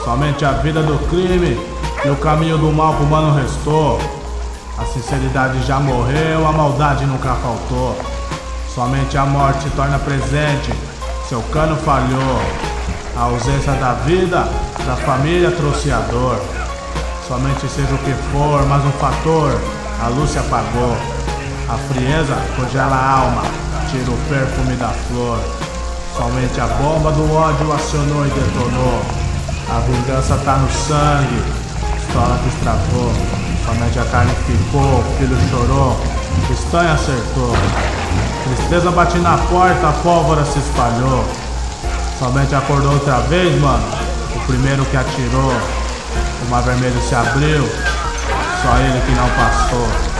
Somente a vida do crime e o caminho do mal pro mano restou. A sinceridade já morreu, a maldade nunca faltou. Somente a morte se torna presente, seu cano falhou. A ausência da vida, da família trouxe a dor. Somente seja o que for, mas um fator, a luz se apagou. A frieza congela a alma, tira o perfume da flor. Somente a bomba do ódio acionou e detonou. A vingança tá no sangue, pistola que estragou. Somente a carne ficou, o filho chorou, Estanha acertou. Tristeza bate na porta, a pólvora se espalhou. Somente acordou outra vez, mano, o primeiro que atirou. O mar vermelho se abriu, só ele que não passou.